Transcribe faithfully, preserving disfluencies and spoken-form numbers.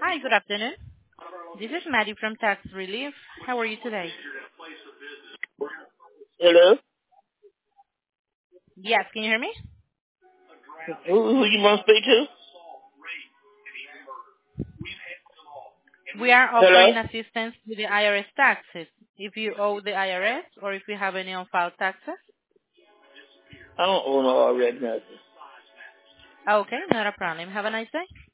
Hi, good afternoon. This is Maddie from Tax Relief. How are you today? Hello? Yes, can you hear me? Who, who you want to speak to? We are Hello? offering assistance with the I R S taxes. If you owe the I R S or if you have any on-file taxes. I don't own all red nothing. Okay, not a problem. Have a nice day.